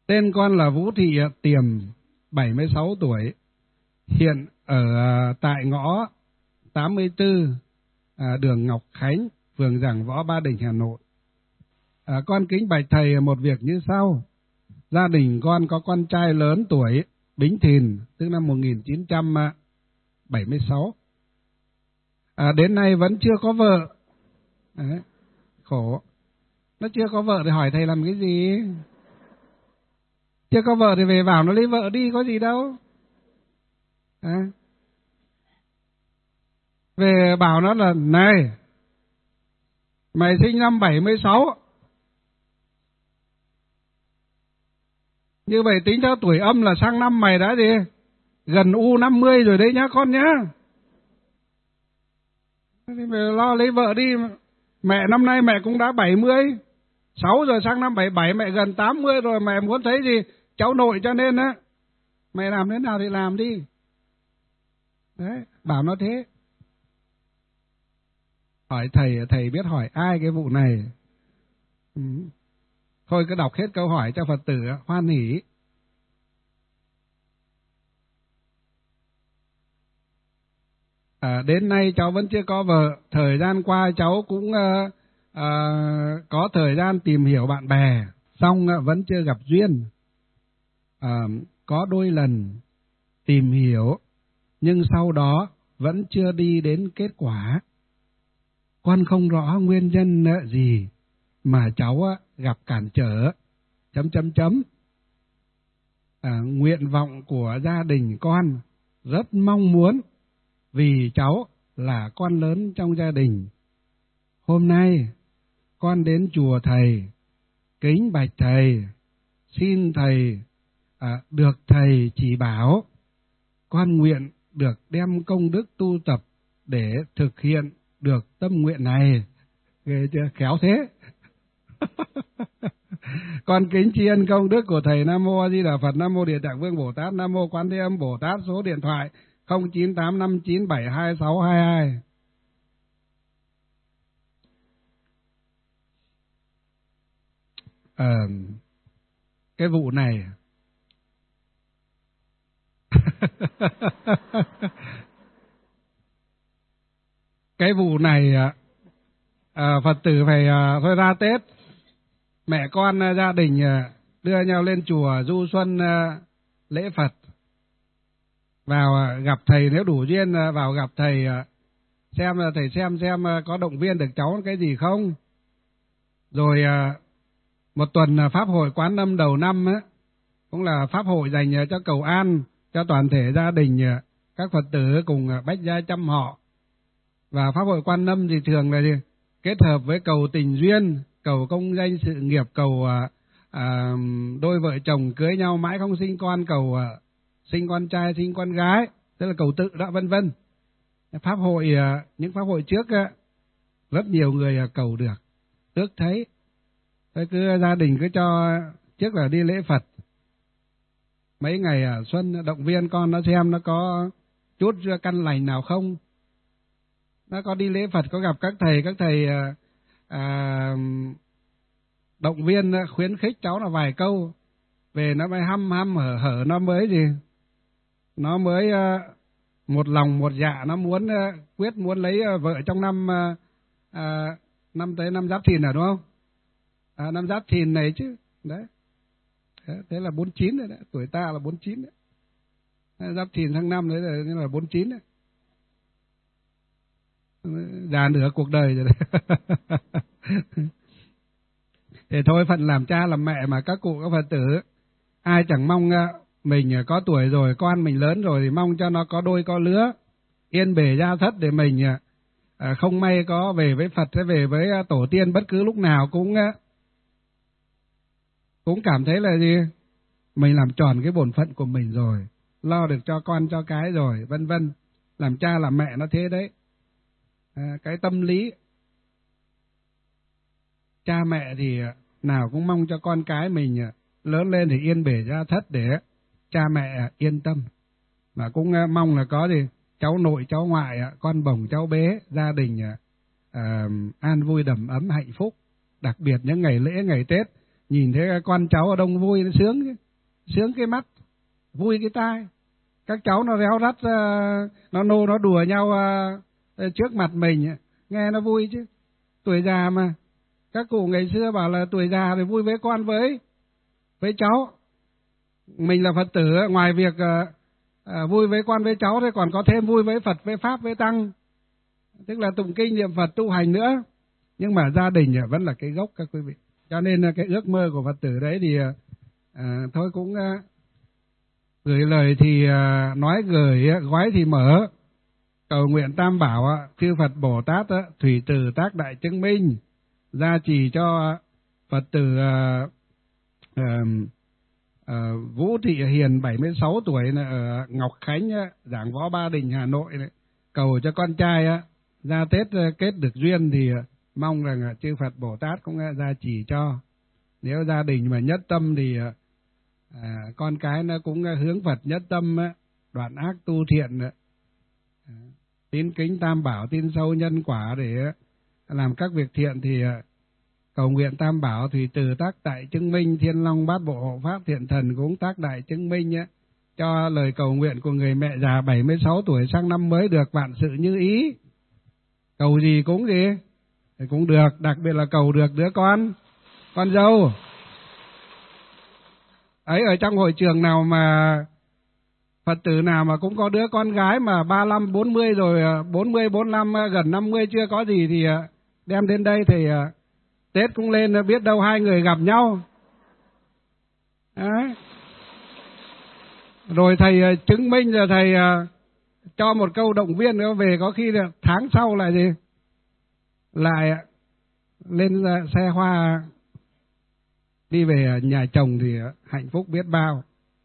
Tên con là Vũ Thị Tiềm, 76 tuổi, hiện ở tại ngõ 84, đường Ngọc Khánh, phường Giảng Võ, Ba Đình, Hà Nội. Con kính bạch thầy một việc như sau. Gia đình con có con trai lớn tuổi, Bính Thìn, tức năm 1976. Đến nay vẫn chưa có vợ. Đấy, khổ. Nó chưa có vợ thì hỏi thầy làm cái gì? Chưa có vợ thì về bảo nó lấy vợ đi, có gì đâu. Về bảo nó là, này, mày sinh năm 76, như vậy tính theo tuổi âm là sang năm mày đã gì? Gần U50 rồi đấy nhá con nhá. Thì mày lo lấy vợ đi. Mẹ năm nay mẹ cũng đã 76 rồi, sang năm 77 mẹ gần 80 rồi, mẹ muốn thấy gì? Cháu nội, cho nên á, mày làm thế nào thì làm đi. Đấy, bảo nó thế. Hỏi thầy biết hỏi ai cái vụ này? Thôi cứ đọc hết câu hỏi cho Phật tử hoan hỉ. Đến nay cháu vẫn chưa có vợ. Thời gian qua cháu cũng có thời gian tìm hiểu bạn bè, xong vẫn chưa gặp duyên. Có đôi lần tìm hiểu, nhưng sau đó vẫn chưa đi đến kết quả. Con không rõ nguyên nhân gì mà cháu gặp cản trở... Nguyện vọng của gia đình con rất mong muốn, vì cháu là con lớn trong gia đình. Hôm nay con đến chùa thầy, kính bạch thầy, xin thầy được thầy chỉ bảo. Con nguyện được đem công đức tu tập để thực hiện được tâm nguyện này. Ghê chưa? Khéo thế. Con kính tri ân công đức của thầy. Nam mô A Di Đà Phật. Nam mô Địa Tạng Vương Bồ Tát. Nam mô Quan Thế Âm Bồ Tát. Số điện thoại 0985972622. Cái vụ này cái vụ này Phật tử phải thôi ra Tết, mẹ con gia đình đưa nhau lên chùa du xuân lễ Phật, vào gặp thầy, nếu đủ duyên vào gặp thầy, xem thầy xem có động viên được cháu cái gì không. Rồi một tuần pháp hội Quán Âm đầu năm cũng là pháp hội dành cho cầu an cho toàn thể gia đình các Phật tử cùng bách gia chăm họ. Và pháp hội Quan Âm thì thường là gì? Kết hợp với cầu tình duyên, cầu công danh sự nghiệp, cầu đôi vợ chồng cưới nhau mãi không sinh con, cầu sinh con trai, sinh con gái, tức là cầu tự đó, vân vân. Pháp hội, những pháp hội trước rất nhiều người cầu được, tước thấy. Thế cứ gia đình cứ cho trước là đi lễ Phật, mấy ngày xuân động viên con nó xem nó có chút căn lành nào không. Nó có đi lễ Phật, có gặp các thầy động viên khuyến khích cháu là vài câu, về nó mới hăm hở nó mới gì, nó mới một lòng một dạ, nó muốn quyết muốn lấy vợ trong năm tới năm Giáp Thìn đúng không? Năm Giáp Thìn này chứ đấy. Thế là 49 rồi đấy, tuổi ta là 49 đấy. Giáp Thìn tháng 5 đấy là 49 đấy. Già nửa cuộc đời rồi đấy. Thế thôi, phận làm cha làm mẹ mà các cụ các Phật tử, ai chẳng mong mình có tuổi rồi, con mình lớn rồi thì mong cho nó có đôi có lứa, yên bề gia thất, để mình không may có về với Phật hay về với tổ tiên bất cứ lúc nào cũng cảm thấy là gì, mình làm tròn cái bổn phận của mình rồi, lo được cho con cho cái rồi, vân vân. Làm cha làm mẹ nó thế đấy. Cái tâm lý cha mẹ thì nào cũng mong cho con cái mình lớn lên thì yên bề gia thất để cha mẹ yên tâm, mà cũng mong là có gì cháu nội cháu ngoại, con bồng cháu bé, gia đình an vui đầm ấm hạnh phúc. Đặc biệt những ngày lễ ngày Tết nhìn thấy con cháu ở đông vui nó sướng cái mắt, vui cái tai. Các cháu nó réo rắt, nó nô nó đùa nhau trước mặt mình, nghe nó vui chứ. Tuổi già mà, các cụ ngày xưa bảo là tuổi già thì vui với con với cháu. Mình là Phật tử, ngoài việc vui với con với cháu thì còn có thêm vui với Phật, với Pháp, với Tăng, tức là tụng kinh niệm Phật tu hành nữa. Nhưng mà gia đình vẫn là cái gốc các quý vị. Cho nên cái ước mơ của Phật tử đấy thì thôi cũng gửi lời thì nói gửi, gói thì mở. Cầu nguyện Tam Bảo, chư Phật Bồ Tát thủy từ tác đại chứng minh, gia trì cho Phật tử Vũ Thị Hiền 76 tuổi ở Ngọc Khánh, Giảng Võ Ba Đình, Hà Nội này. Cầu cho con trai ra Tết kết được duyên thì mong rằng chư Phật Bồ Tát cũng gia trì cho. Nếu gia đình mà nhất tâm thì con cái nó cũng hướng Phật nhất tâm, đoạn ác tu thiện, tín kính Tam Bảo, tin sâu nhân quả để làm các việc thiện thì cầu nguyện Tam Bảo thủy từ tác đại chứng minh, Thiên Long Bát Bộ Hộ Pháp Thiện Thần cũng tác đại chứng minh cho lời cầu nguyện của người mẹ già 76 tuổi sang năm mới được vạn sự như ý. Cầu gì cũng thì cũng được, đặc biệt là cầu được đứa con dâu. Ấy, ở trong hội trường nào mà Phật tử nào mà cũng có đứa con gái mà 35, 40 rồi, 40, 45, gần 50 chưa có gì thì đem đến đây thì Tết cũng lên, biết đâu hai người gặp nhau. Đấy. Rồi thầy chứng minh, rồi thầy cho một câu động viên nữa, về có khi là tháng sau lại gì? Lại lên xe hoa đi về nhà chồng thì hạnh phúc biết bao.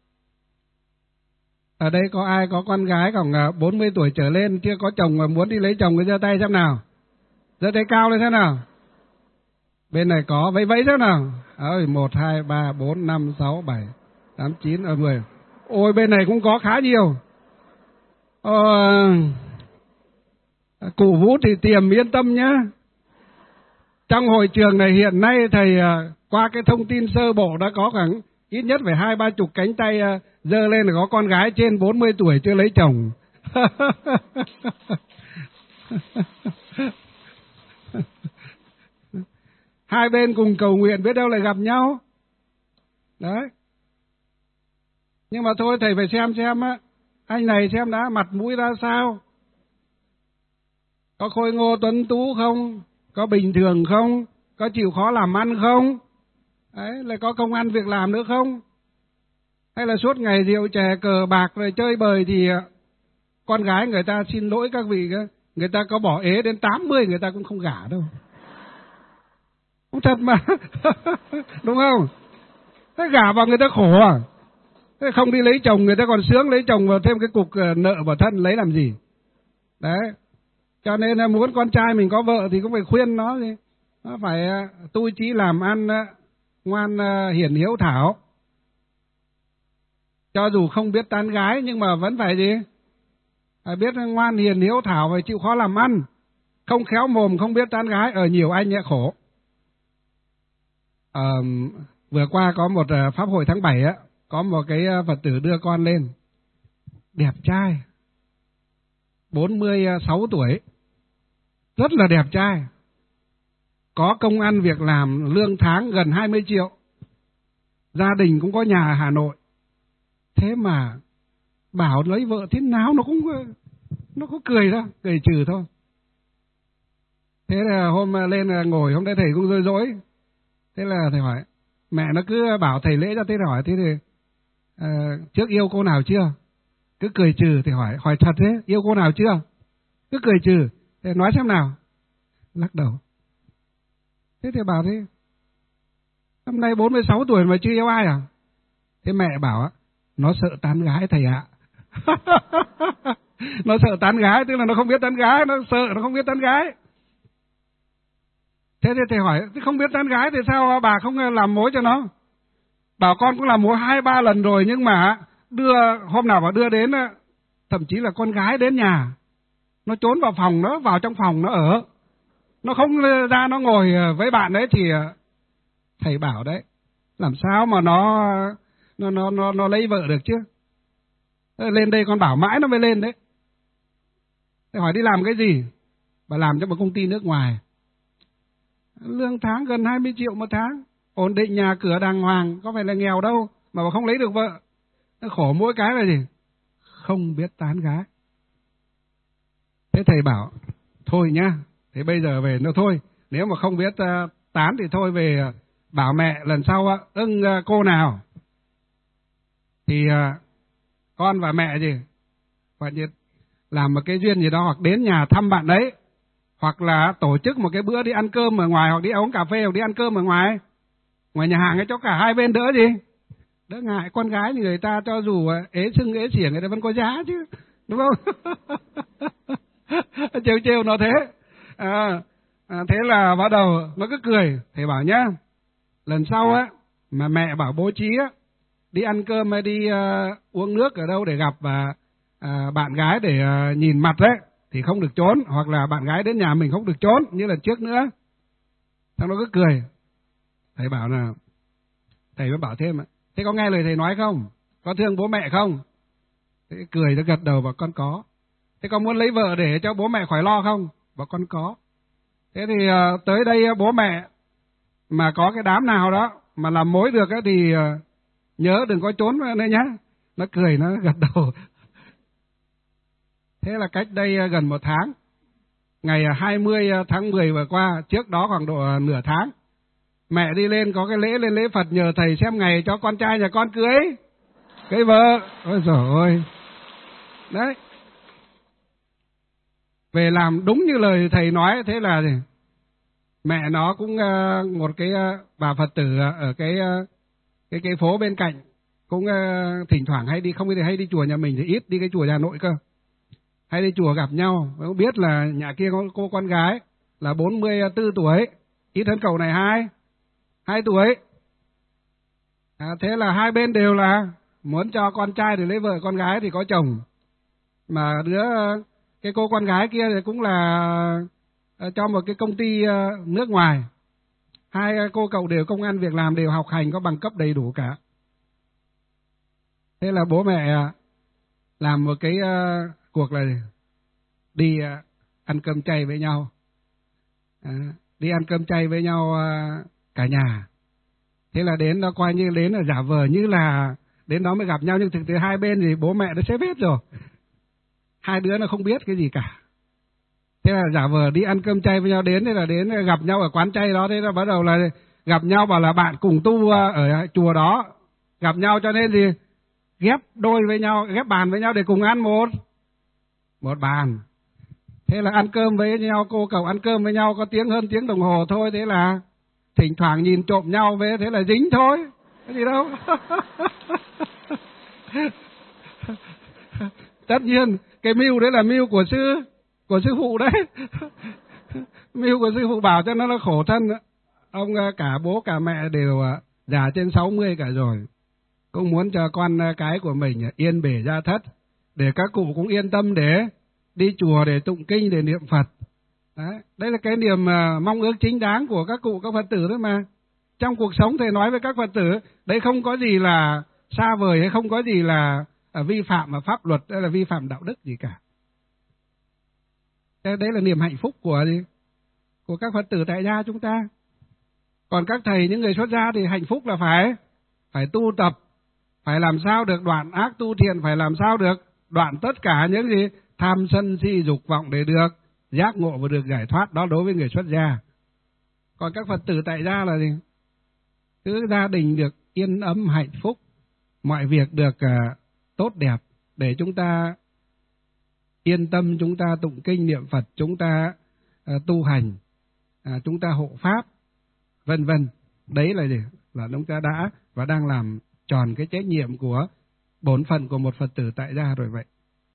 Ở đây có ai có con gái khoảng 40 tuổi trở lên chưa có chồng mà muốn đi lấy chồng thì giơ tay xem nào. Giơ tay cao lên thế nào. Bên này có, vẫy thế nào. 1, 2, 3, 4, 5, 6, 7, 8, 9, 10. Ôi bên này cũng có khá nhiều. Cụ Vũ thì Tiềm yên tâm nhá. Trong hội trường này hiện nay thầy qua cái thông tin sơ bộ đã có khoảng ít nhất phải 20-30 cánh tay giơ lên là có con gái trên 40 tuổi chưa lấy chồng. Hai bên cùng cầu nguyện biết đâu lại gặp nhau. Đấy. Nhưng mà thôi thầy phải xem anh này xem đã mặt mũi ra sao. Có khôi ngô tuấn tú không? Có bình thường không? Có chịu khó làm ăn không? Đấy, lại có công ăn việc làm nữa không? Hay là suốt ngày rượu chè cờ bạc rồi chơi bời thì con gái người ta, xin lỗi các vị, người ta có bỏ ế đến 80 người ta cũng không gả đâu. Không thật mà. Đúng không? Thế gả vào người ta khổ à? Thế không đi lấy chồng người ta còn sướng, lấy chồng vào thêm cái cục nợ vào thân lấy làm gì? Đấy. Cho nên là muốn con trai mình có vợ thì cũng phải khuyên nó gì. Nó phải tu chí làm ăn, ngoan hiền hiếu thảo. Cho dù không biết tán gái nhưng mà vẫn phải gì? Phải biết ngoan hiền hiếu thảo, phải chịu khó làm ăn. Không khéo mồm không biết tán gái, ở nhiều anh nhẹ khổ. Vừa qua có một pháp hội tháng 7 có một cái Phật tử đưa con lên. Đẹp trai. 46 tuổi. Rất là đẹp trai. Có công ăn việc làm, lương tháng gần 20 triệu. Gia đình cũng có nhà ở Hà Nội. Thế mà bảo lấy vợ thế nào nó cũng cười thôi, cười trừ thôi. Thế là hôm lên ngồi, hôm nay thầy cũng rối rối. Thế là thầy hỏi, mẹ nó cứ bảo thầy lễ cho, thế hỏi, thế thì trước yêu cô nào chưa? Cứ cười trừ, thì hỏi thật thế, yêu cô nào chưa? Cứ cười trừ, thế nói xem nào. Lắc đầu. Thế thì bảo thế, năm nay 46 tuổi mà chưa yêu ai à? Thế mẹ bảo, nó sợ tán gái thầy ạ. Nó sợ tán gái, tức là nó không biết tán gái, nó sợ nó không biết tán gái. Thế thì thầy hỏi, không biết tán gái thì sao bà không làm mối cho nó? Bảo con cũng làm mối 2-3 lần rồi, nhưng mà hôm nào mà đưa đến, thậm chí là con gái đến nhà, nó trốn vào phòng, nó vào trong phòng nó ở, nó không ra nó ngồi với bạn đấy, thì thầy bảo đấy, làm sao mà nó lấy vợ được chứ. Lên đây con bảo mãi nó mới lên đấy. Thế hỏi đi làm cái gì? Bà làm cho một công ty nước ngoài. Lương tháng gần 20 triệu một tháng, ổn định nhà cửa đàng hoàng, có phải là nghèo đâu mà bà không lấy được vợ. Nó khổ mỗi cái là gì? Không biết tán gái. Thế thầy bảo thôi nhá, thế bây giờ về nó thôi, nếu mà không biết tán thì thôi về bảo mẹ lần sau cô nào thì con và mẹ gì phải làm một cái duyên gì đó, hoặc đến nhà thăm bạn đấy, hoặc là tổ chức một cái bữa đi ăn cơm ở ngoài, hoặc đi uống cà phê, hoặc đi ăn cơm ở ngoài nhà hàng ấy, cho cả hai bên đỡ gì, đỡ ngại. Con gái thì người ta cho dù ế sưng ế xỉa người ta vẫn có giá chứ, đúng không? Trêu nó thế. Thế là bắt đầu nó cứ cười. Thầy bảo nhá, lần sau á mà mẹ bảo bố trí á đi ăn cơm hay đi uống nước ở đâu để gặp bạn gái để nhìn mặt đấy thì không được trốn, hoặc là bạn gái đến nhà mình không được trốn như lần trước nữa. Xong nó cứ cười. Thầy bảo là thầy mới bảo thêm, thế có nghe lời thầy nói không? Có thương bố mẹ không? Thế cười, nó gật đầu bảo con có. Thế con muốn lấy vợ để cho bố mẹ khỏi lo không? Bảo con có. Thế thì tới đây bố mẹ mà có cái đám nào đó mà làm mối được thì nhớ đừng có trốn nữa nhá. Nó cười, nó gật đầu. Thế là cách đây gần 1 tháng, ngày 20 tháng 10 vừa qua, trước đó khoảng độ nửa tháng, mẹ đi lên có cái lễ, lên lễ Phật nhờ thầy xem ngày cho con trai nhà con cưới vợ. Ôi giời ơi. Đấy. Về làm đúng như lời thầy nói. Thế là gì? Mẹ nó cũng một cái bà Phật tử ở cái phố bên cạnh, cũng thỉnh thoảng hay đi, không hay đi chùa nhà mình thì ít, đi cái chùa nhà nội cơ. Hay đi chùa gặp nhau, cũng biết là nhà kia có cô con gái là 44 tuổi, ít hơn cậu này 2 tuổi. Thế là hai bên đều là muốn cho con trai thì lấy vợ, con gái thì có chồng. Mà cái cô con gái kia thì cũng là cho một cái công ty nước ngoài. Hai cô cậu đều công ăn việc làm, đều học hành, có bằng cấp đầy đủ cả. Thế là bố mẹ làm một cái cuộc là đi ăn cơm chay với nhau. Đi ăn cơm chay với nhau cả nhà. Thế là đến đó coi như đến là giả vờ như là đến đó mới gặp nhau, nhưng thực tế hai bên thì bố mẹ đã xếp hết rồi. Hai đứa nó không biết cái gì cả. Thế là giả vờ đi ăn cơm chay với nhau, đến thế là đến gặp nhau ở quán chay đó. Thế là bắt đầu là gặp nhau, bảo là bạn cùng tu ở chùa đó, gặp nhau cho nên gì ghép đôi với nhau, ghép bàn với nhau để cùng ăn một bàn. Thế là ăn cơm với nhau, cô cậu ăn cơm với nhau có hơn tiếng đồng hồ thôi. Thế là thỉnh thoảng nhìn trộm nhau với, thế là dính thôi, cái gì đâu. Tất nhiên cái mưu đấy là mưu của sư phụ đấy. Mưu của sư phụ bảo cho nó khổ thân. Ông cả bố cả mẹ đều già trên 60 cả rồi, cũng muốn cho con cái của mình yên bề gia thất, để các cụ cũng yên tâm để đi chùa, để tụng kinh, để niệm Phật. Đấy là cái niềm mong ước chính đáng của các cụ, các Phật tử đấy mà. Trong cuộc sống thầy nói với các Phật tử, đấy không có gì là xa vời, hay không có gì là vi phạm pháp luật, hay là vi phạm đạo đức gì cả. Đấy là niềm hạnh phúc của các Phật tử tại gia chúng ta. Còn các thầy, những người xuất gia thì hạnh phúc là phải tu tập, phải làm sao được đoạn ác tu thiện, phải làm sao được đoạn tất cả những gì tham sân si dục vọng để được giác ngộ và được giải thoát. Đó đối với người xuất gia. Còn các Phật tử tại gia là gì? Cứ gia đình được yên ấm hạnh phúc, mọi việc được tốt đẹp, để chúng ta yên tâm, chúng ta tụng kinh niệm Phật, chúng ta tu hành, chúng ta hộ pháp, vân vân. Đấy là gì? Là chúng ta đã và đang làm tròn cái trách nhiệm của bổn phận của một Phật tử tại gia rồi vậy.